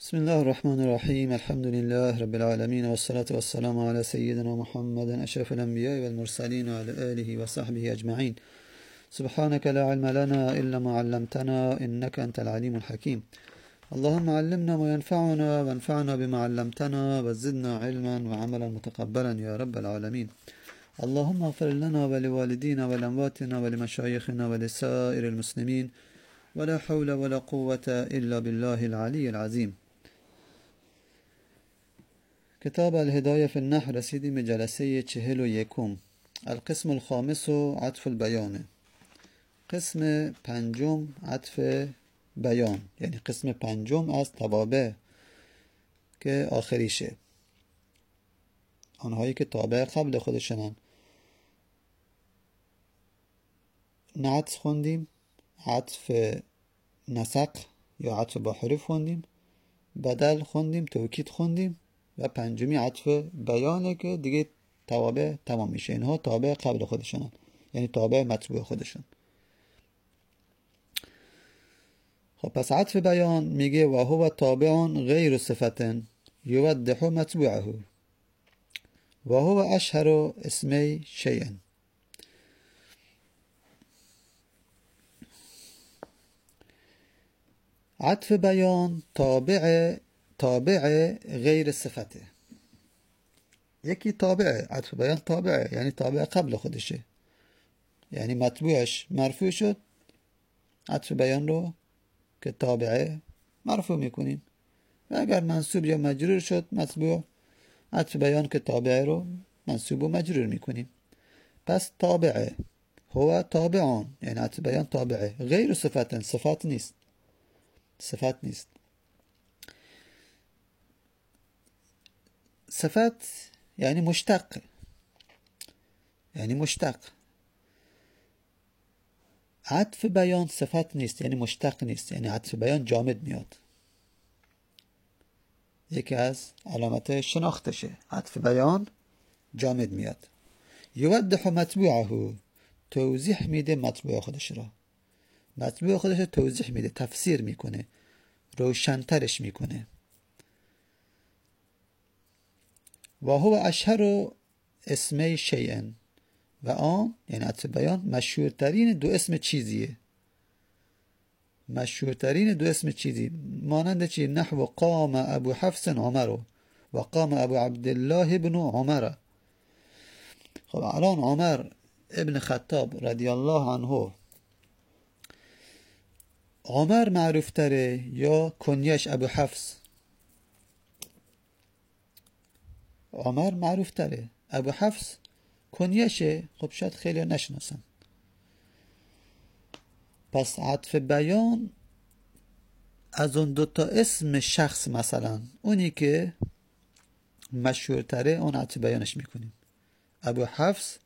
بسم الله الرحمن الرحيم. الحمد لله رب العالمين، والصلاة والسلام على سيدنا محمد أشرف الأنبياء والمرسلين وعلى آله وصحبه أجمعين. سبحانك لا علم لنا إلا ما علمتنا إنك أنت العليم الحكيم. اللهم علمنا ما ينفعنا وانفعنا بما علمتنا وزدنا علما وعملا متقبلا يا رب العالمين. اللهم اغفر لنا ولوالدينا ولأمواتنا ولمشايخنا ولسائر المسلمين، ولا حول ولا قوة إلا بالله العلي العظيم. کتاب الهدایه فی النحو رسیدیم به جلسه 41. القسم الخامس عطف البیان. قسم پنجم عطف بیان، یعنی قسم پنجم از توابع که آخریشه، آنهایی که تابع قبل خودشنن. نعت خوندیم، عطف نسق یا عطف با حروف خوندیم، بدل خوندیم، توکید خوندیم و پنجمی عطف بیانه که دیگه توابع تمام میشه. اینها تابع قبل خودشونن، یعنی تابع مطبوع خودشون. خب پس عطف بیان میگه و هو تابع غیر صفة یوضح مطبوعه و هو اشهر اسمی شیء. عطف بیان تابع غیر صفته. یکی تابعه، عطف بیان تابعه یعنی تابع قبل خودشه، یعنی مطبوعش مرفوع شد، عطف بیان رو که تابعه مرفوع میکنیم، و اگر منصوب یا مجرور شد مطبوع، عطف بیان که تابعه رو منصوب و مجرور میکنیم. پس تابعه هو تابعان، یعنی عطف بیان تابعه غیر صفت، صفت نیست. صفت یعنی مشتق، عطف بیان صفت نیست، یعنی مشتق نیست، یعنی عطف بیان جامد میاد. یکی از علامت شناختشه، عطف بیان جامد میاد. یوضح مطبوعه، توضیح میده مطبوع خودش را، مطبوع خودش را توضیح میده، تفسیر میکنه، روشنترش میکنه. و هو اشهر اسمی شیء، و آن یعنی عطف بیان مشهورترین دو اسم چیزیه، مانند چی؟ نحو قام ابو حفص عمر و قام ابو عبدالله ابن عمر. خب الان عمر ابن خطاب رضی الله عنه، عمر معروف تره یا کنیش ابو حفص؟ عمر معروف تره، ابو حفص کنیشه. خب شاید خیلی نشناسن. پس عطف بیان از اون دوتا اسم شخص، مثلا اونی که مشهورتره اون عطف بیانش میکنیم. ابو حفص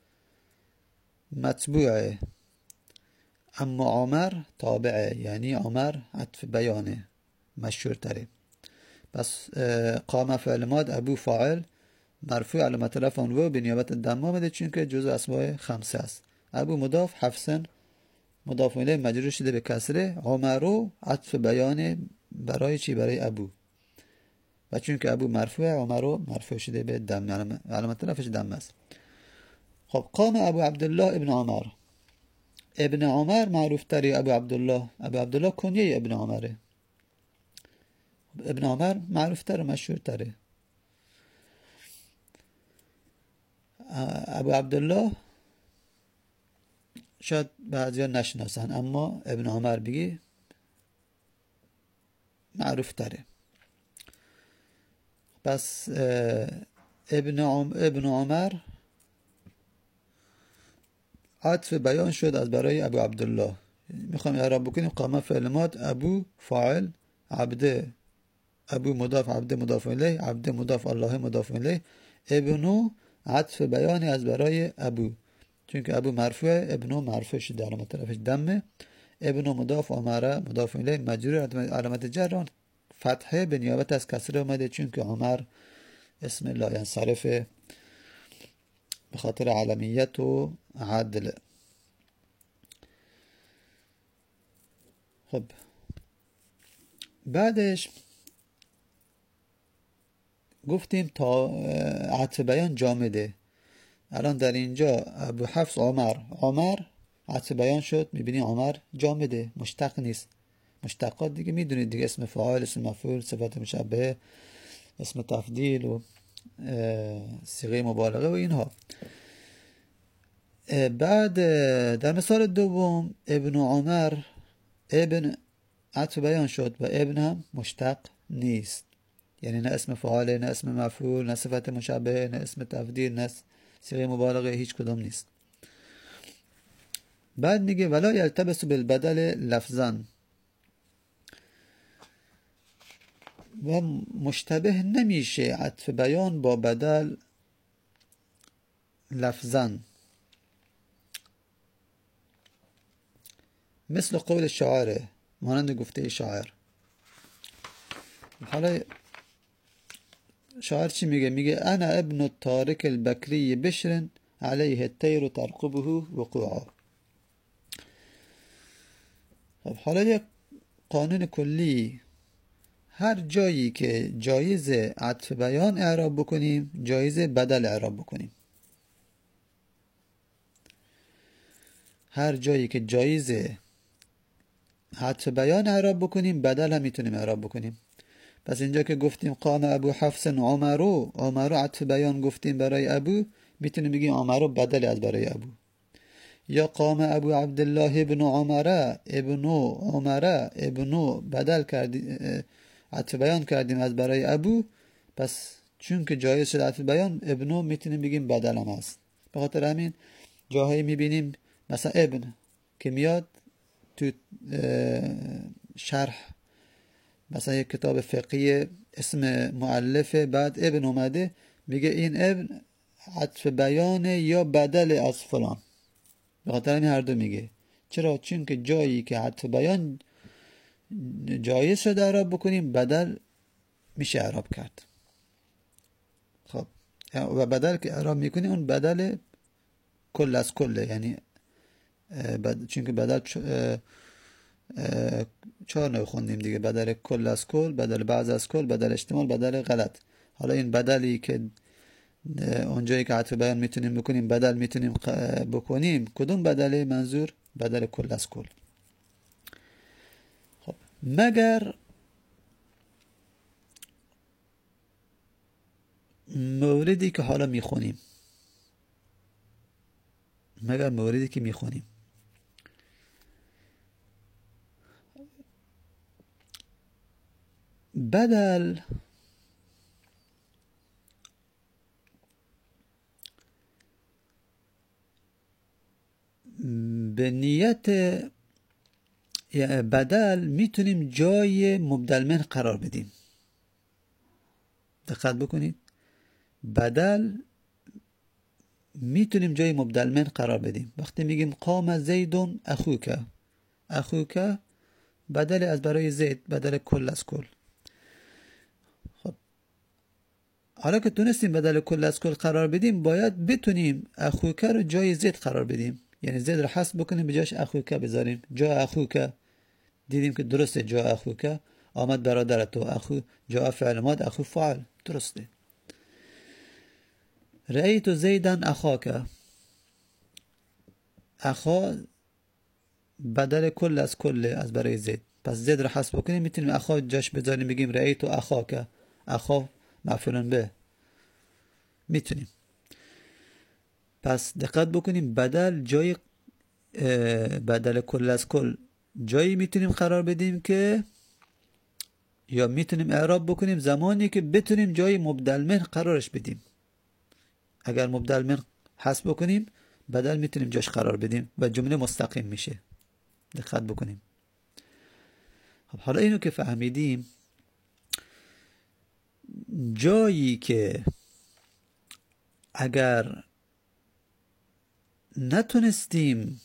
مطبوعه، اما عمر تابعه، یعنی عمر عطف بیانه مشهورتره. پس قام فعل ماد، ابو فاعل، مرفوع علامت رفع و به نیابت ضمه آمده چون که جزء اسماء خمسه است. ابو مضاف، حفصن مضاف الیه مجرور شده به کسره. عمرو عطف بیان برای چی؟ برای ابو، و چون که ابو مرفوع، عمرو مرفوع شده به ضمه، علامت رفعش ضمه است. خب قام ابو عبدالله ابن عمر، ابن عمر معروف تری ابو عبدالله کنیه ابن عمره. ابن عمر معروف تر و مشهور تره. ابو عبدالله شاید بعضیا نشناسن، اما ابن عمر بگی معروف تره. پس ابن عمر عطف بیان شد از برای ابو عبدالله. میخوام اعراب بکنیم. قام فعل ماد، ابو فاعل، عبده ابو مضاف، عبده مضاف الیه، عبده مضاف، الله مضاف الیه، ابنو عطف بیانی از برای ابو، چون که ابو مرفوع، ابنو مرفوع شده علامت طرفش دمه. ابنو مضاف، عمره مضاف الیه مجرور، علامت جر فتحه به نیابت از کسره اومده چون که عمر اسم لا ینصرف به خاطر علمیت و عدل. خب بعدش گفتیم تا عطف بیان جامده. الان در اینجا ابو حفص عمر عطف بیان شد، میبینی عمر جامده، مشتق نیست. مشتقات دیگه میدونید دیگه، اسم فاعل، اسم مفعول، صفت مشبهه، اسم تفضیل و صیغه مبالغه و اینها. بعد در مثال دوم ابن عمر، ابن عطف بیان شد و ابن هم مشتق نیست، یعنی نه اسم فاعل، نه اسم مفعول، نه صفت مشبهه، نه اسم تفضیل، نه صیغه مبالغه، هیچ کدوم نیست. بعد میگه ولا یلتبس بالبدل لفظا، و مشتبه نمیشه عطف بیان با بدل لفظا، مثل قول شاعره، مانند گفته شاعر. حالا شاعر چی میگه؟ میگه انا ابن الطارق البکری بشر علیه الطیر ترقبه وقوعا. خب حالا یک قانون کلی، هر جایی که جایز عطف بیان اعراب بکنیم جایز بدل اعراب بکنیم. هر جایی که جایز عطف بیان اعراب بکنیم بدل هم میتونیم اعراب بکنیم. پس اینجا که گفتیم قام ابو حفص عمرو عطف بیان گفتیم برای ابو، میتونیم بگیم عمرو بدل از برای ابو. یا قام ابو عبدالله ابن عمره ابنو بدل کردیم، عطف بیان کردیم از برای ابو، پس چون که جایز شد عطف بیان ابنو میتونیم بگیم بدل هم هست. به خاطر همین جاهایی میبینیم مثلا ابن که میاد تو شرح مثلا یک کتاب فقهی اسم مؤلفه، بعد ابن اومده میگه این ابن عطف بیانه یا بدل از فلان. به خاطر همین هر دو میگه. چرا؟ چون که جایی که عطف بیان جایز شده اعراب بکنیم بدل میشه اعراب کرد. خب و بدل که اعراب میکنیم اون بدل کل از کله، یعنی چون که بدل 4 نوع خوندیم دیگه، بدل کل از کل، بدل بعض از کل، بدل احتمال، بدل غلط. حالا این بدلی که اونجایی که عطف بیان میتونیم بکنیم بدل میتونیم بکنیم، کدوم بدله؟ منظور بدل کل از کل. خب مگر موردی که حالا میخونیم، بدل به نیت بدل میتونیم جای مبدل من قرار بدیم. دقت بکنید، بدل میتونیم جای مبدل من قرار بدیم. وقتی میگیم قام زیدون اخوک بدل از برای زید، بدل کل از کل. خب حالا که تونستیم بدل کل از کل قرار بدیم، باید بتونیم اخوک رو جای زید قرار بدیم، یعنی زید رو حذف بکنیم بجاش اخوک بذاریم. جا اخوک دیدیم که درسته، جا اخوک آمد برادر تو، اخو جا فعل ماد، اخو فعل، درسته. رأیت زیدن اخاک، اخا بدل کل از کل از برای زید، پس زید رو حذف بکنیم میتونیم اخا جاش بذاریم بگیم رأیت اخاک، اخا مفعول به، میتونیم. پس دقت بکنیم بدل جای بدل کل از کل جایی میتونیم قرار بدیم که، یا میتونیم اعراب بکنیم زمانی که بتونیم جای مبدل من قرارش بدیم. اگر مبدل من حذف بکنیم بدل میتونیم جاش قرار بدیم و جمله مستقیم میشه. دقت بکنیم. خب حالا اینو که فهمیدیم، جایی که اگر نتونستیم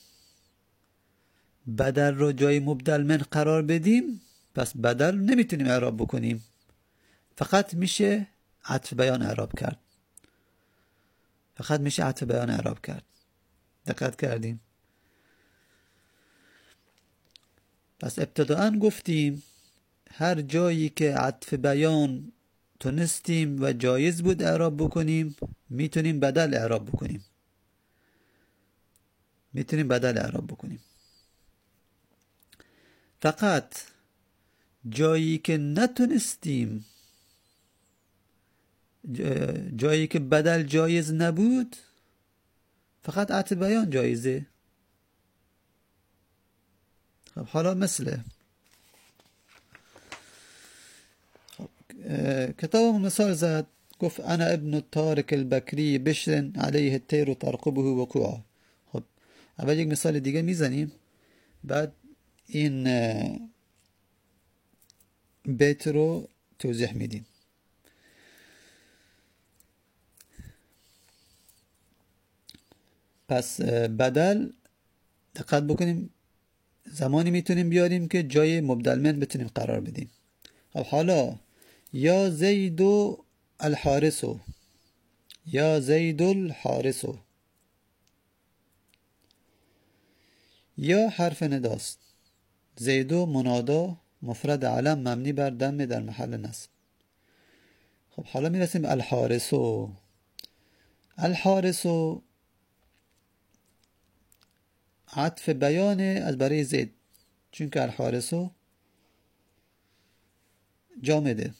بدل رو جای مبدل من قرار بدیم، پس بدل نمیتونیم اعراب بکنیم، فقط میشه عطف بیان اعراب کرد. دقت کردیم؟ پس ابتداءً گفتیم هر جایی که عطف بیان تونستیم و جایز بود اعراب بکنیم، میتونیم بدل اعراب بکنیم. فقط جایی که نتونستیم، جایی که بدل جایز نبود، فقط عطف بیان جایزه. خب حالا مثل کتاب مثال زد، گفت انا ابن الطارق البکری بشر علیه الطیر ترقبه وقوعا. خب اول یک مثال دیگه میزنیم، بعد این بیت رو توضیح میدیم. پس بدل دقت بکنیم زمانی میتونیم بیاریم که جای مبدل من بتونیم قرار بدیم. خب حالا یا زید الحارسو، یا زید الحارسو، یا حرف نداست، زیدو منادا مفرد علم مبنی بر دم در محل نصب. خب حالا میرسیم الحارسو. الحارسو عطف بیان از برای زید، چون که الحارسو جامده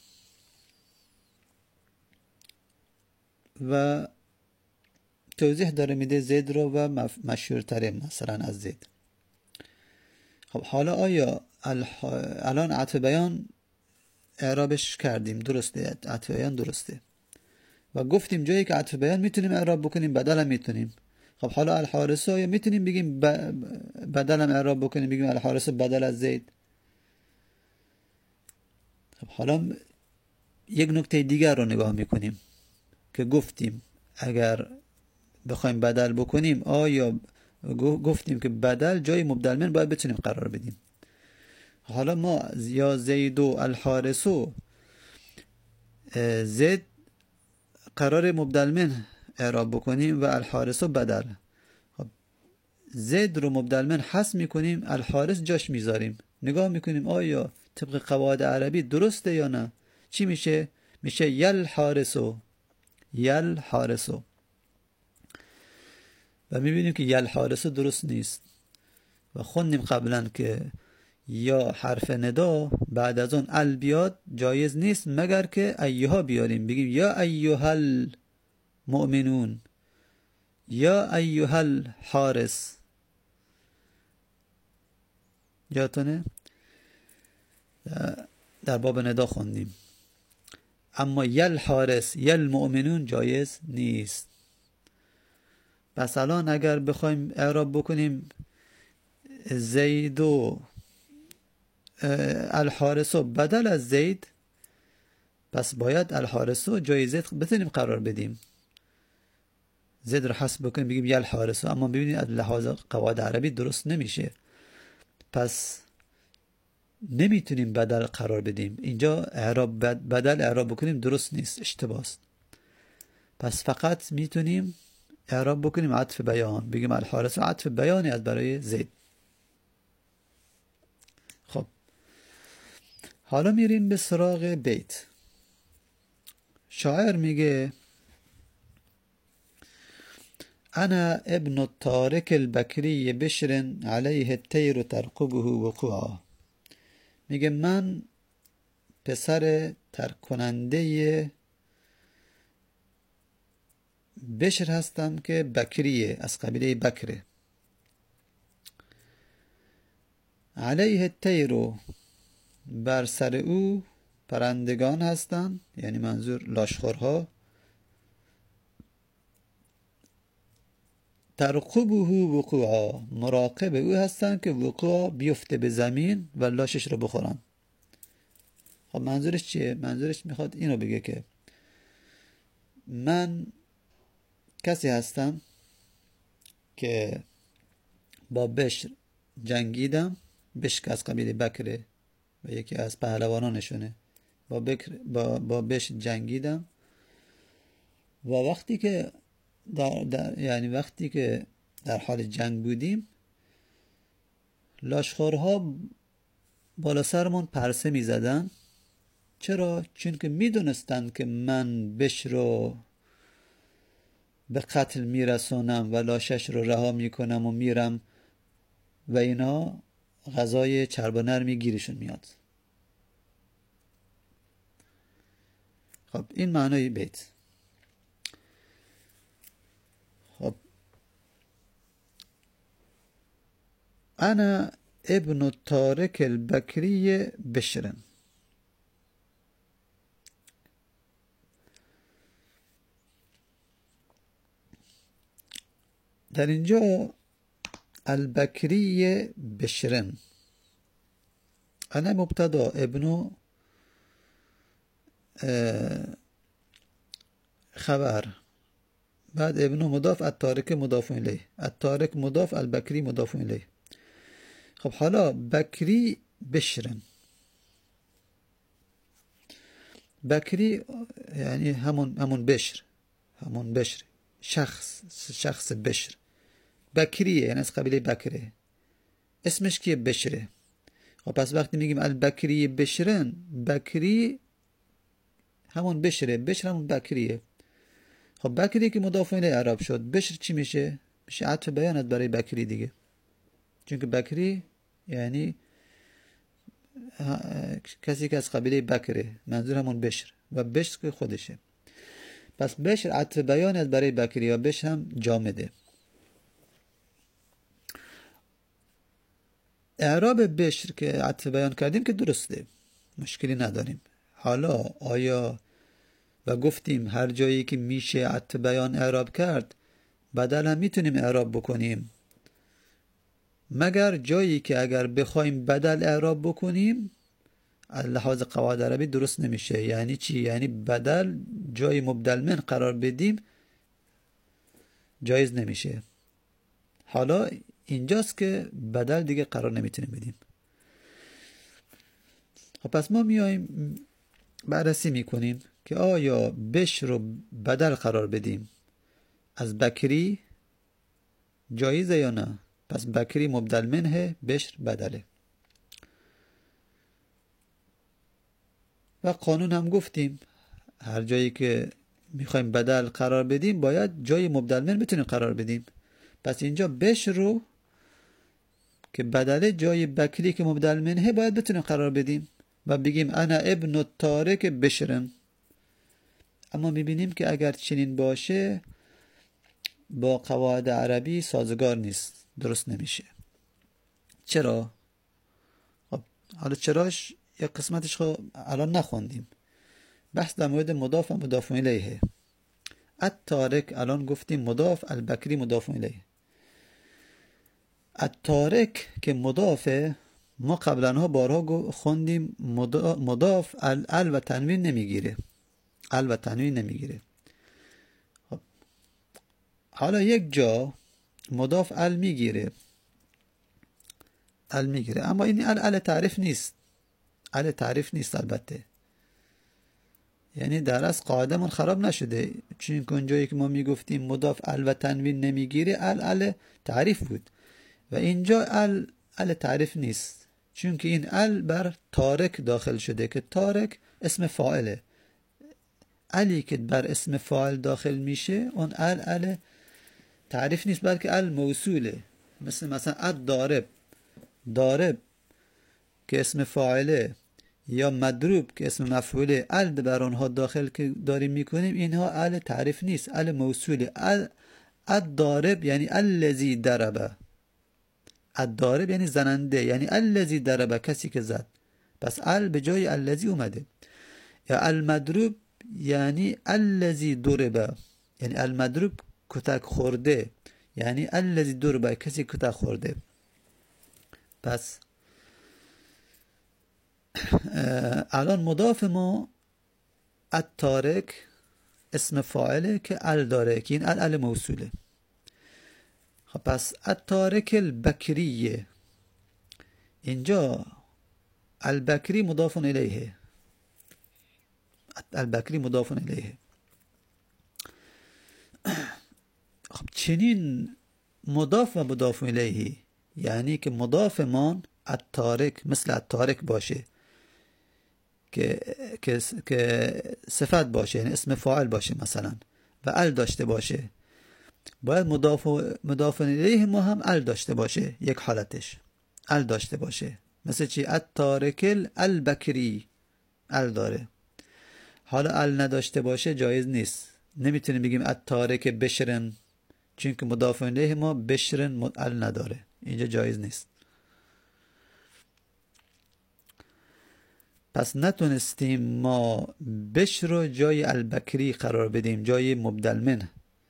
و توضیح داره میده زید رو و مشهورتره مثلا از زید. خب حالا آیا الان عطف بیان اعرابش کردیم، درسته، عطف بیان درسته و گفتیم جایی که عطف بیان میتونیم اعراب بکنیم، بدل هم میتونیم. خب حالا الحارسو یا میتونیم بگیم بدل هم اعراب بکنیم، بگیم الحارسو بدل از زید. خب حالا یک نکته دیگر رو نگاه میکنیم که گفتیم اگر بخوایم بدل بکنیم، آیا گفتیم که بدل جای مبدل من باید بتونیم قرار بدیم. حالا ما یا زیدو الحارسو، زید قرار مبدل من اعراب بکنیم و الحارسو بدل. خب زید رو مبدل من حذف میکنیم، الحارس جاش میذاریم، نگاه میکنیم آیا طبق قواعد عربی درسته یا نه. چی میشه؟ میشه یل حارسو، یل حارسو. و میبینیم که یل حارسو درست نیست و خوندیم قبلا که یا حرف ندا بعد از اون ال بیاد جایز نیست مگر که ایها بیاریم، بگیم یا ایها المؤمنون، یا ایها الحارس. یادتونه در باب ندا خوندیم. اما یل حارس یل مؤمنون جایز نیست. پس الان اگر بخوایم اعراب بکنیم زیدو الحارسو بدل از زید، پس باید الحارسو جای زید بتونیم قرار بدیم، زید رو حذف بکنیم بگیم یل حارسو. اما ببینید از لحاظ قواعد عربی درست نمیشه، پس نمیتونیم بدل قرار بدیم. اینجا اعراب بدل اعراب بکنیم درست نیست، اشتباه است. پس فقط میتونیم اعراب بکنیم عطف بیان، بگیم الحارسو عطف بیانی از برای زید. خب حالا میریم به سراغ بیت. شاعر میگه انا ابن الطارق البکری بشر علیه الطیر ترقبه وقوعا. میگه من پسر ترک کننده بشر هستم که بکریه، از قبیله بکره. علیه الطیر، بر سر او پرندگان هستند، یعنی منظور لاشخورها. ترقبه وقوعا، مراقب او هستند که وقوع بیفته به زمین و لاشش رو بخورن. خب منظورش چیه؟ منظورش میخواد اینو بگه که من کسی هستم که با بشر جنگیدم. بشر از قبیله بکره و یکی از پهلوانانشونه. با بشر جنگیدم و وقتی که وقتی که در حال جنگ بودیم، لاشخورها بالا سرمون پرسه می زدن چرا؟ چون که میدونستند که من بشر رو به قتل میرسونم و لاشش رو رها میکنم و میرم و اینا غذای چرب و نرمی گیرشون میاد. خب این معنای بیت. خب انا ابن الطارق البکری بشر. در اینجا البکری بشرن، انا مبتدا، ابن خبر، بعد ابن مضاف، الطارق مضاف الیه، الطارق مضاف، البکری مضاف الیه. خب حالا بکری بشرن، بکری یعنی همون بشر، همون بشر، شخص بشر. بکریه یعنی از قبیله بکره، اسمش کیه؟ بشره. خب پس وقتی میگیم البکری بشرن، بکری همون بشره، بشر همون بکریه. خب بکری که مضاف الیه اعراب شد، بشر چی میشه؟ میشه عطف بیانت برای بکری دیگه، چون که بکری یعنی کسی که از قبیله بکره، منظور همون بشر و بشر که خودشه. پس بشر عطف بیانت برای بکری یا بشر هم جامده. اعراب بشر که عطف بیان کردیم که درسته، مشکلی نداریم. حالا آیا و گفتیم هر جایی که میشه عطف بیان اعراب کرد بدل هم میتونیم اعراب بکنیم، مگر جایی که اگر بخوایم بدل اعراب بکنیم از لحاظ قواعد عربی درست نمیشه. یعنی چی؟ یعنی بدل جای مبدل من قرار بدیم جایز نمیشه. حالا اینجاست که بدل دیگه قرار نمیتونیم بدیم. خب پس ما میایم بررسی میکنیم که آیا بشر رو بدل قرار بدیم از بکری جایزه یا نه. پس بکری مبدل منه، بشر بدله. و قانون هم گفتیم هر جایی که میخوایم بدل قرار بدیم باید جای مبدل من بتونیم قرار بدیم. پس اینجا بشر رو که بدله جای بکری که مبدل منه باید بتونیم قرار بدیم و بگیم انا ابن الطارق بشرن. اما میبینیم که اگر چنین باشه با قواعد عربی سازگار نیست، درست نمیشه. چرا؟ خب حالا چراش یا قسمتش خب الان نخوندیم. بحث در مورد مضاف و مضاف الیه. الطارق الان گفتیم مضاف، البکری مضاف الیه. الطارق که مضافه، ما قبلا بارها خوندیم مضاف ال و تنوین نمیگیره، ال و تنوین نمیگیره. خب حالا یک جا مضاف ال میگیره، ال میگیره، اما این ال تعریف نیست، ال تعریف نیست البته. یعنی در از قاعده من خراب نشده، چون اونجایی که ما میگفتیم مضاف ال و تنوین نمیگیره ال تعریف بود و اینجا ال تعریف نیست، چون که این ال بر طارق داخل شده که طارق اسم فاعله. علی که بر اسم فاعل داخل میشه اون ال تعریف نیست بلکه ال موصوله. مثلا الضارب، ضارب که اسم فاعله یا مضروب که اسم مفعوله، ال بر اونها داخل که داریم میکنیم اینها ال تعریف نیست، ال موصوله. الضارب یعنی الذی ضرب، الضارب یعنی زننده، یعنی الذی ضرب کسی که زد، پس ال به جای الذی اومده. یا المضروب یعنی الذی ضرب، یعنی المضروب کتک خورده، یعنی الذی ضرب کسی کتک خورده. پس الان مضاف ما الطارق اسم فاعله که ال داره که این ال موصوله. خب پس الطارق البکریه، اینجا البکری مضاف الیه، البکری مضاف الیه. خب چنین مضاف و مضاف الیه یعنی که مضاف ما الطارق مثل الطارق باشه که صفت باشه، یعنی اسم فاعل باشه مثلا و ال داشته باشه، باید مضاف الیه ما هم ال داشته باشه. یک حالتش ال داشته باشه، مثل چی؟ التارک البکری ال داره. حالا ال نداشته باشه جایز نیست، نمیتونیم بگیم التارک بشرن، چون که مضاف الیه ما بشرن ال نداره، اینجا جایز نیست. پس نتونستیم ما بشر رو جای البکری قرار بدیم، جای مبدل منه،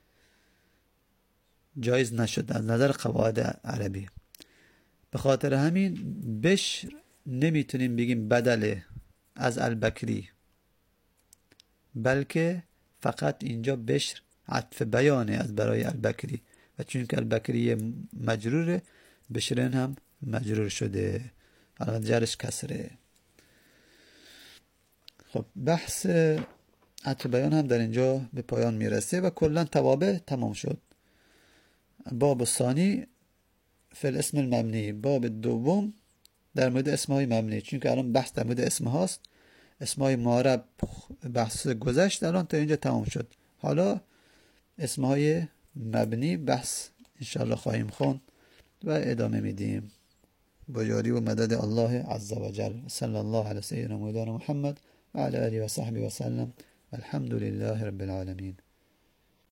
جایز نشد از نظر قواعد عربی. به خاطر همین بشر نمیتونیم بگیم بدله از البکری، بلکه فقط اینجا بشر عطف بیانه از برای البکری و چون که البکری مجروره بشرن هم مجرور شده، الان جرش کسره. خب بحث عطف بیان هم در اینجا به پایان میرسه و کلا توابع تمام شد. باب ثانی فی الاسم المبنی، باب دوم در مورد اسمهای مبنی، چون که الان بحث در مورد اسم هاست، اسمهای معرب بحث گذشت، الان تا اینجا تمام شد. حالا اسمهای مبنی بحث انشاءالله خواهیم خوند و ادامه میدیم با یاری و مدد الله عز و جل. صلی الله علی سیدنا مولانا محمد و علی آله و صحبه و سلم. الحمد لله رب العالمین.